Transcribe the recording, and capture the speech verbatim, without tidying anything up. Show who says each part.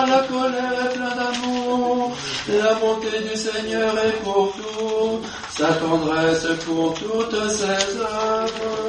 Speaker 1: à la colère est plein d'amour. La bonté du Seigneur est pour tout, sa tendresse pour toutes ses œuvres.